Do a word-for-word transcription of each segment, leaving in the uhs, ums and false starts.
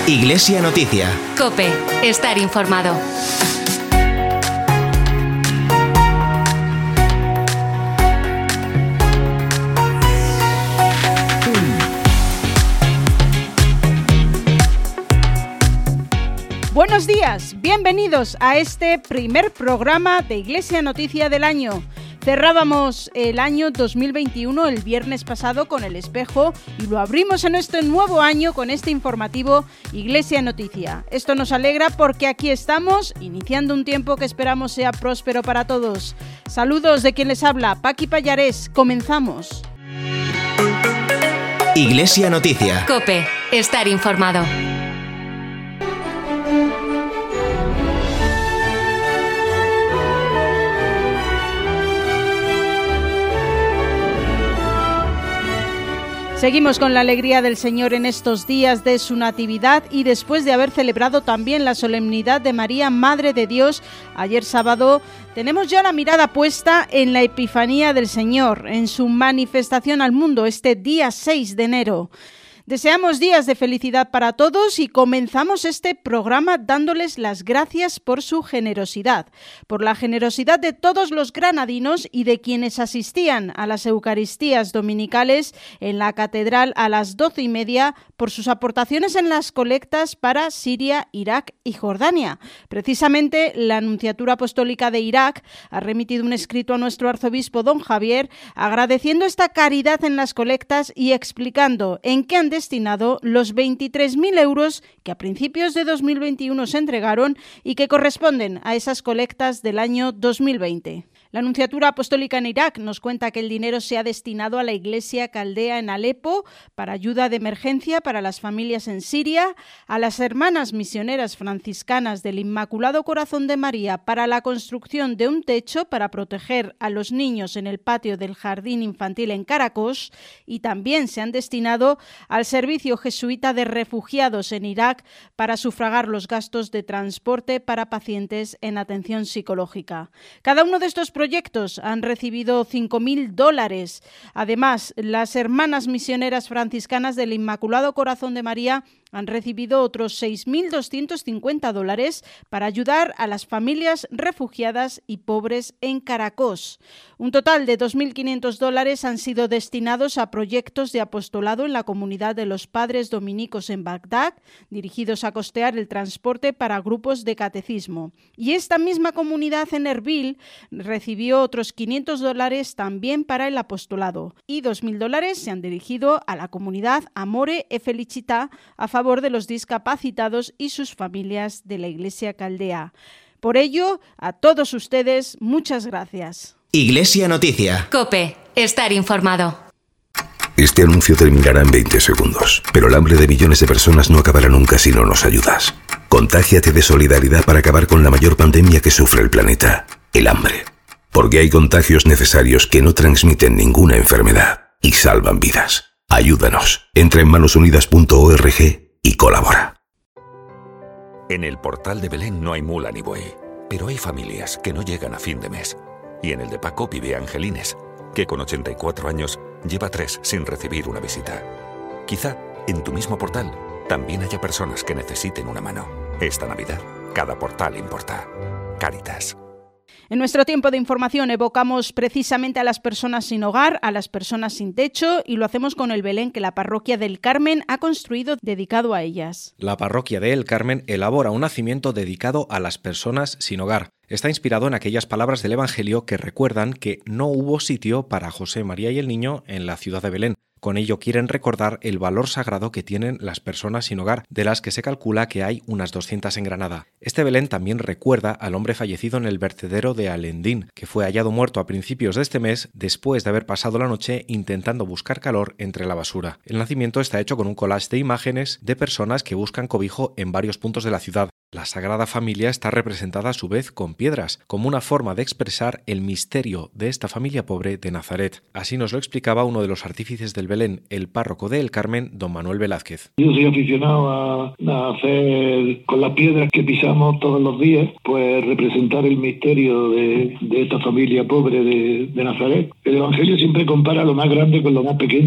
Iglesia Noticia. COPE. Estar informado. Buenos días, bienvenidos a este primer programa de Iglesia Noticia del año. Cerrábamos el año dos mil veintiuno el viernes pasado con El Espejo y lo abrimos en este nuevo año con este informativo Iglesia Noticia. Esto nos alegra porque aquí estamos iniciando un tiempo que esperamos sea próspero para todos. Saludos de quien les habla, Paqui Pallarés. Comenzamos. Iglesia Noticia. COPE. Estar informado. Seguimos con la alegría del Señor en estos días de su Natividad y después de haber celebrado también la solemnidad de María, Madre de Dios, ayer sábado, tenemos ya la mirada puesta en la Epifanía del Señor, en su manifestación al mundo este día seis de enero. Deseamos días de felicidad para todos y comenzamos este programa dándoles las gracias por su generosidad, por la generosidad de todos los granadinos y de quienes asistían a las Eucaristías dominicales en la catedral a las doce y media, por sus aportaciones en las colectas para Siria, Irak y Jordania. Precisamente la Nunciatura Apostólica de Irak ha remitido un escrito a nuestro arzobispo don Javier agradeciendo esta caridad en las colectas y explicando en qué han destinado los veintitrés mil euros que a principios de dos mil veintiuno se entregaron y que corresponden a esas colectas del año dos mil veinte. La Nunciatura Apostólica en Irak nos cuenta que el dinero se ha destinado a la Iglesia Caldea en Alepo para ayuda de emergencia para las familias en Siria, a las Hermanas Misioneras Franciscanas del Inmaculado Corazón de María para la construcción de un techo para proteger a los niños en el patio del Jardín Infantil en Caracos, y también se han destinado al Servicio Jesuita de Refugiados en Irak para sufragar los gastos de transporte para pacientes en atención psicológica. Cada uno de estos proyectos han recibido cinco mil dólares. Además, las Hermanas Misioneras Franciscanas del Inmaculado Corazón de María han recibido otros seis mil doscientos cincuenta dólares para ayudar a las familias refugiadas y pobres en Caracos. Un total de dos mil quinientos dólares han sido destinados a proyectos de apostolado en la comunidad de los padres dominicos en Bagdad, dirigidos a costear el transporte para grupos de catecismo. Y esta misma comunidad en Erbil recibió otros quinientos dólares también para el apostolado. Y dos mil dólares se han dirigido a la comunidad Amore e Felicità a favor de los discapacitados y sus familias de la Iglesia Caldea. Por ello, a todos ustedes, muchas gracias. Iglesia Noticia. COPE. Estar informado. Este anuncio terminará en veinte segundos, pero el hambre de millones de personas no acabará nunca si no nos ayudas. Contágiate de solidaridad para acabar con la mayor pandemia que sufre el planeta, el hambre. Porque hay contagios necesarios que no transmiten ninguna enfermedad y salvan vidas. Ayúdanos. Entra en manos unidas punto org y colabora. En el portal de Belén no hay mula ni buey, pero hay familias que no llegan a fin de mes. Y en el de Paco vive Angelines, que con ochenta y cuatro años lleva tres sin recibir una visita. Quizá en tu mismo portal también haya personas que necesiten una mano. Esta Navidad, cada portal importa. Cáritas. En nuestro tiempo de información evocamos precisamente a las personas sin hogar, a las personas sin techo, y lo hacemos con el Belén que la Parroquia del Carmen ha construido dedicado a ellas. La Parroquia del Carmen elabora un nacimiento dedicado a las personas sin hogar. Está inspirado en aquellas palabras del Evangelio que recuerdan que no hubo sitio para José, María y el niño en la ciudad de Belén. Con ello quieren recordar el valor sagrado que tienen las personas sin hogar, de las que se calcula que hay unas doscientas en Granada. Este Belén también recuerda al hombre fallecido en el vertedero de Alendín, que fue hallado muerto a principios de este mes después de haber pasado la noche intentando buscar calor entre la basura. El nacimiento está hecho con un collage de imágenes de personas que buscan cobijo en varios puntos de la ciudad. La Sagrada Familia está representada a su vez con piedras, como una forma de expresar el misterio de esta familia pobre de Nazaret. Así nos lo explicaba uno de los artífices del Belén, el párroco de El Carmen, don Manuel Velázquez. Yo soy aficionado a, a hacer con las piedras que pisamos todos los días, pues representar el misterio de, de esta familia pobre de, de Nazaret. El Evangelio siempre compara lo más grande con lo más pequeño.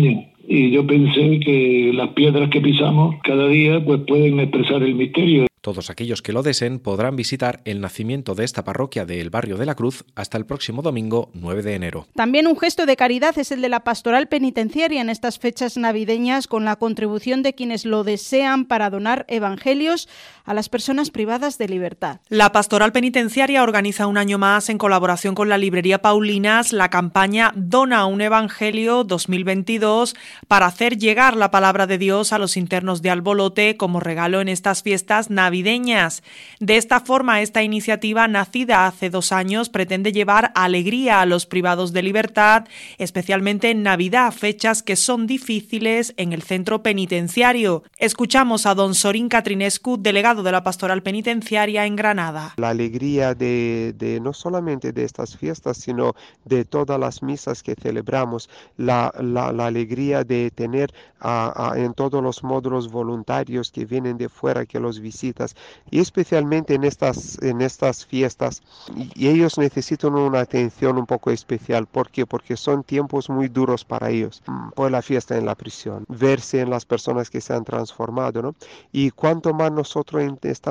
y yo pensé que las piedras que pisamos cada día pues pueden expresar el misterio. Todos aquellos que lo deseen podrán visitar el nacimiento de esta parroquia del Barrio de la Cruz hasta el próximo domingo nueve de enero. También un gesto de caridad es el de la Pastoral Penitenciaria en estas fechas navideñas, con la contribución de quienes lo desean para donar evangelios a las personas privadas de libertad. La Pastoral Penitenciaria organiza un año más, en colaboración con la librería Paulinas, la campaña Dona un Evangelio dos mil veintidós para hacer llegar la palabra de Dios a los internos de Albolote como regalo en estas fiestas navideñas. navideñas. De esta forma, esta iniciativa, nacida hace dos años, pretende llevar alegría a los privados de libertad, especialmente en Navidad, fechas que son difíciles en el centro penitenciario. Escuchamos a don Sorín Catrinescu, delegado de la Pastoral Penitenciaria en Granada. La alegría de, de no solamente de estas fiestas, sino de todas las misas que celebramos, la, la, la alegría de tener a, a, en todos los módulos voluntarios que vienen de fuera, que los visitan, y especialmente en estas, en estas fiestas, y ellos necesitan una atención un poco especial. ¿Por qué? Porque son tiempos muy duros para ellos, por la fiesta en la prisión, verse en las personas que se han transformado, ¿no? Y cuanto más nosotros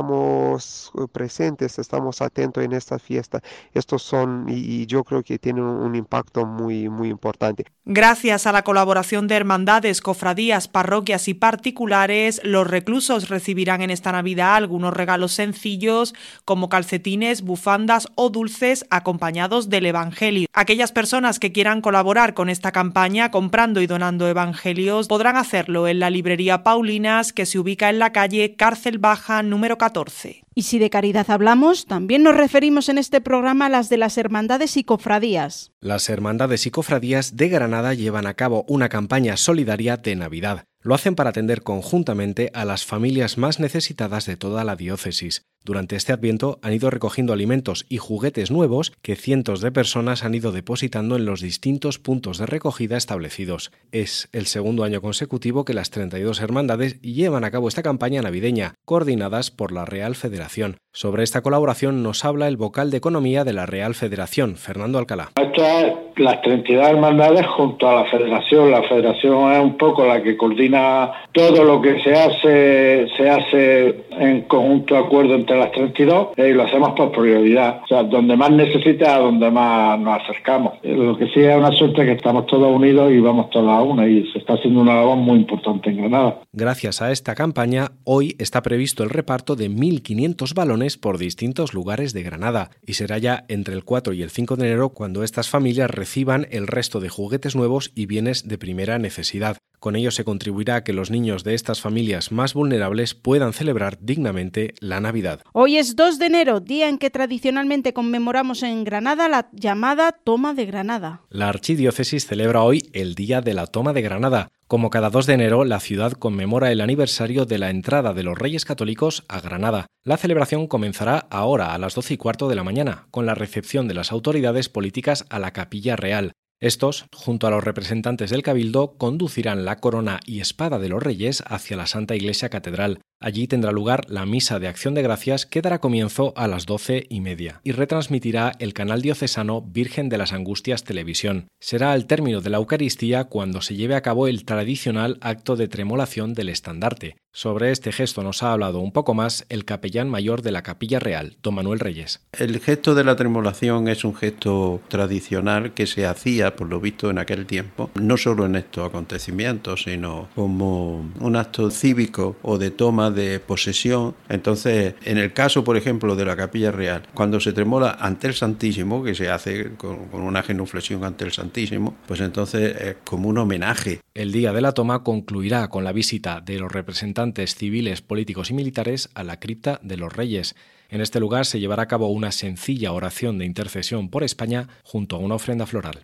estamos presentes, estamos atentos en esta fiesta, estos son, y, y yo creo que tienen un impacto muy, muy importante. Gracias a la colaboración de hermandades, cofradías, parroquias y particulares, los reclusos recibirán en esta Navidad algunos regalos sencillos como calcetines, bufandas o dulces acompañados del Evangelio. Aquellas personas que quieran colaborar con esta campaña comprando y donando evangelios podrán hacerlo en la librería Paulinas, que se ubica en la calle Cárcel Baja número catorce. Y si de caridad hablamos, también nos referimos en este programa a las de las hermandades y cofradías. Las hermandades y cofradías de Granada llevan a cabo una campaña solidaria de Navidad. Lo hacen para atender conjuntamente a las familias más necesitadas de toda la diócesis. Durante este Adviento han ido recogiendo alimentos y juguetes nuevos que cientos de personas han ido depositando en los distintos puntos de recogida establecidos. Es el segundo año consecutivo que las treinta y dos hermandades llevan a cabo esta campaña navideña, coordinadas por la Real Federación. Sobre esta colaboración nos habla el vocal de Economía de la Real Federación, Fernando Alcalá. Estas las treinta y dos hermandades junto a la Federación. La Federación es un poco la que coordina todo lo que se hace, se hace en conjunto acuerdo entre las treinta y dos, y lo hacemos por prioridad. O sea, donde más necesita, a donde más nos acercamos. Lo que sí es una suerte que estamos todos unidos y vamos todos a una, y se está haciendo una labor muy importante en Granada. Gracias a esta campaña, hoy está previsto el reparto de mil quinientos balones por distintos lugares de Granada, y será ya entre el cuatro y el cinco de enero cuando estas familias reciban el resto de juguetes nuevos y bienes de primera necesidad. Con ello se contribuirá a que los niños de estas familias más vulnerables puedan celebrar dignamente la Navidad. Hoy es dos de enero, día en que tradicionalmente conmemoramos en Granada la llamada Toma de Granada. La Archidiócesis celebra hoy el Día de la Toma de Granada. Como cada dos de enero, la ciudad conmemora el aniversario de la entrada de los Reyes Católicos a Granada. La celebración comenzará ahora a las doce y cuarto de la mañana, con la recepción de las autoridades políticas a la Capilla Real. Estos, junto a los representantes del Cabildo, conducirán la corona y espada de los Reyes hacia la Santa Iglesia Catedral. Allí tendrá lugar la misa de Acción de Gracias, que dará comienzo a las doce y media y retransmitirá el canal diocesano Virgen de las Angustias Televisión. Será al término de la Eucaristía cuando se lleve a cabo el tradicional acto de tremolación del estandarte. Sobre este gesto nos ha hablado un poco más el capellán mayor de la Capilla Real, don Manuel Reyes. El gesto de la tremolación es un gesto tradicional que se hacía, por lo visto, en aquel tiempo, no solo en estos acontecimientos, sino como un acto cívico o de toma de posesión. Entonces, en el caso, por ejemplo, de la Capilla Real, cuando se tremola ante el Santísimo, que se hace con, con una genuflexión ante el Santísimo, pues entonces es como un homenaje. El día de la toma concluirá con la visita de los representantes civiles, políticos y militares a la cripta de los Reyes. En este lugar se llevará a cabo una sencilla oración de intercesión por España junto a una ofrenda floral.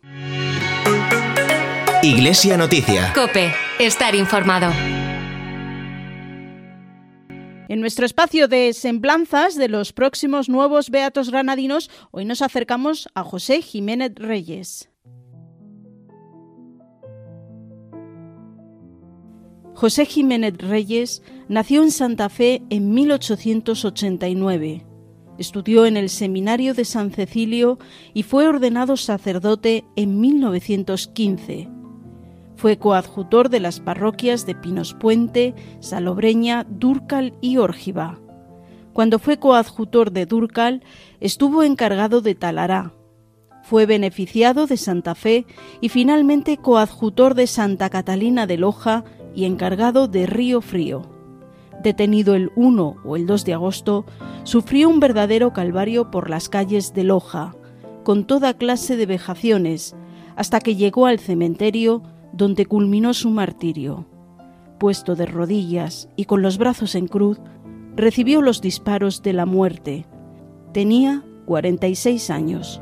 Iglesia Noticia. COPE. Estar informado. En nuestro espacio de semblanzas de los próximos nuevos beatos granadinos, hoy nos acercamos a José Jiménez Reyes. José Jiménez Reyes nació en Santa Fe en mil ochocientos ochenta y nueve. Estudió en el Seminario de San Cecilio y fue ordenado sacerdote en mil novecientos quince. Fue coadjutor de las parroquias de Pinos Puente, Salobreña, Dúrcal y Órgiva. Cuando fue coadjutor de Dúrcal, estuvo encargado de Talará. Fue beneficiado de Santa Fe y finalmente coadjutor de Santa Catalina de Loja y encargado de Río Frío. Detenido el uno o el dos de agosto, sufrió un verdadero calvario por las calles de Loja, con toda clase de vejaciones, hasta que llegó al cementerio donde culminó su martirio. Puesto de rodillas y con los brazos en cruz, recibió los disparos de la muerte. Tenía cuarenta y seis años.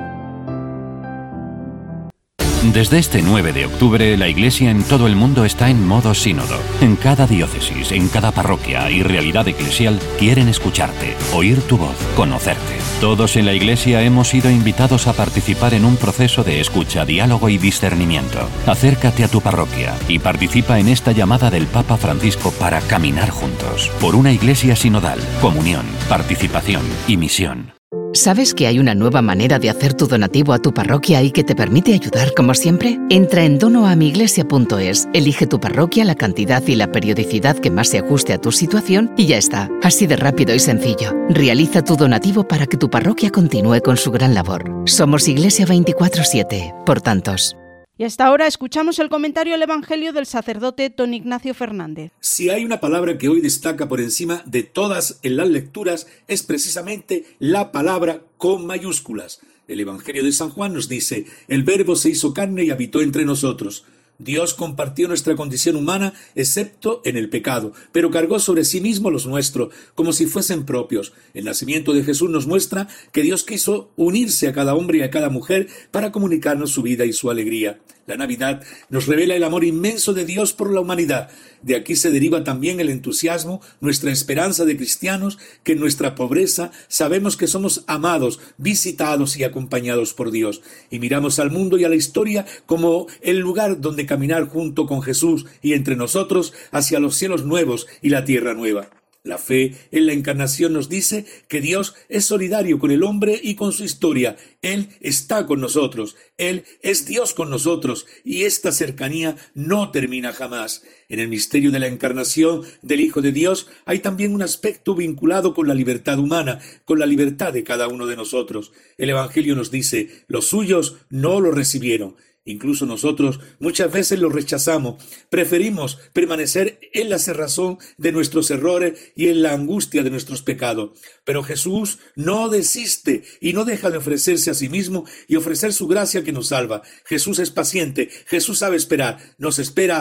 Desde este nueve de octubre, la Iglesia en todo el mundo está en modo sínodo. En cada diócesis, en cada parroquia y realidad eclesial quieren escucharte, oír tu voz, conocerte. Todos en la Iglesia hemos sido invitados a participar en un proceso de escucha, diálogo y discernimiento. Acércate a tu parroquia y participa en esta llamada del Papa Francisco para caminar juntos por una Iglesia sinodal, comunión, participación y misión. ¿Sabes que hay una nueva manera de hacer tu donativo a tu parroquia y que te permite ayudar como siempre? Entra en dono a mi iglesia punto es, elige tu parroquia, la cantidad y la periodicidad que más se ajuste a tu situación y ya está. Así de rápido y sencillo. Realiza tu donativo para que tu parroquia continúe con su gran labor. Somos Iglesia veinticuatro siete, por tantos. Y hasta ahora escuchamos el comentario al Evangelio del sacerdote don Ignacio Fernández. Si hay una palabra que hoy destaca por encima de todas en las lecturas, es precisamente la palabra con mayúsculas. El Evangelio de San Juan nos dice: el Verbo se hizo carne y habitó entre nosotros. Dios compartió nuestra condición humana, excepto en el pecado, pero cargó sobre sí mismo los nuestros, como si fuesen propios. El nacimiento de Jesús nos muestra que Dios quiso unirse a cada hombre y a cada mujer para comunicarnos su vida y su alegría. La Navidad nos revela el amor inmenso de Dios por la humanidad. De aquí se deriva también el entusiasmo, nuestra esperanza de cristianos, que en nuestra pobreza sabemos que somos amados, visitados y acompañados por Dios. Y miramos al mundo y a la historia como el lugar donde caminar junto con Jesús y entre nosotros hacia los cielos nuevos y la tierra nueva. La fe en la encarnación nos dice que Dios es solidario con el hombre y con su historia. Él está con nosotros, Él es Dios con nosotros, y esta cercanía no termina jamás. En el misterio de la encarnación del Hijo de Dios hay también un aspecto vinculado con la libertad humana, con la libertad de cada uno de nosotros. El Evangelio nos dice: los suyos no lo recibieron. Incluso nosotros muchas veces lo rechazamos, preferimos permanecer en la cerrazón de nuestros errores y en la angustia de nuestros pecados. Pero Jesús no desiste y no deja de ofrecerse a sí mismo y ofrecer su gracia que nos salva. Jesús es paciente, Jesús sabe esperar, nos espera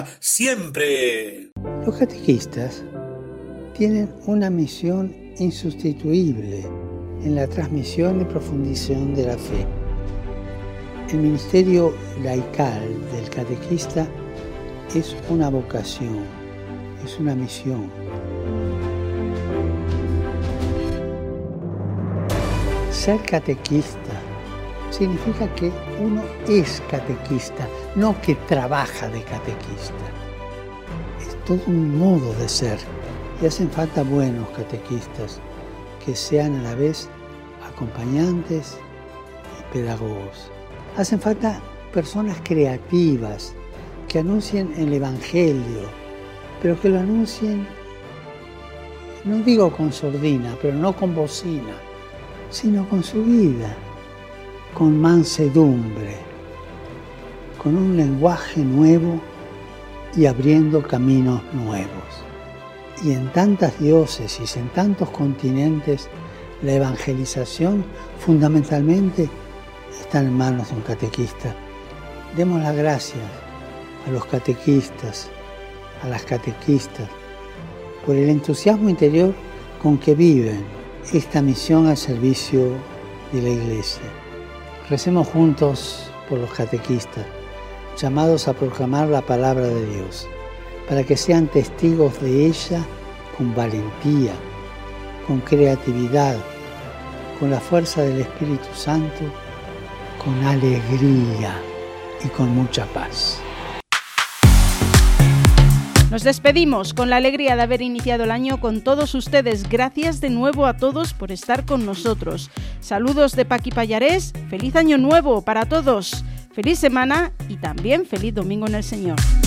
siempre. Los catequistas tienen una misión insustituible en la transmisión y profundización de la fe. El ministerio laical del catequista es una vocación, es una misión. Ser catequista significa que uno es catequista, no que trabaja de catequista. Es todo un modo de ser. Y hacen falta buenos catequistas que sean a la vez acompañantes y pedagogos. Hacen falta personas creativas que anuncien el Evangelio, pero que lo anuncien, no digo con sordina, pero no con bocina, sino con su vida, con mansedumbre, con un lenguaje nuevo y abriendo caminos nuevos. Y en tantas diócesis, en tantos continentes, la evangelización fundamentalmente está en manos de un catequista. Demos las gracias a los catequistas, a las catequistas, por el entusiasmo interior con que viven esta misión al servicio de la Iglesia. Recemos juntos por los catequistas, llamados a proclamar la palabra de Dios, para que sean testigos de ella con valentía, con creatividad, con la fuerza del Espíritu Santo, con alegría y con mucha paz. Nos despedimos con la alegría de haber iniciado el año con todos ustedes. Gracias de nuevo a todos por estar con nosotros. Saludos de Paqui Pallarés. Feliz año nuevo para todos. Feliz semana y también feliz domingo en el Señor.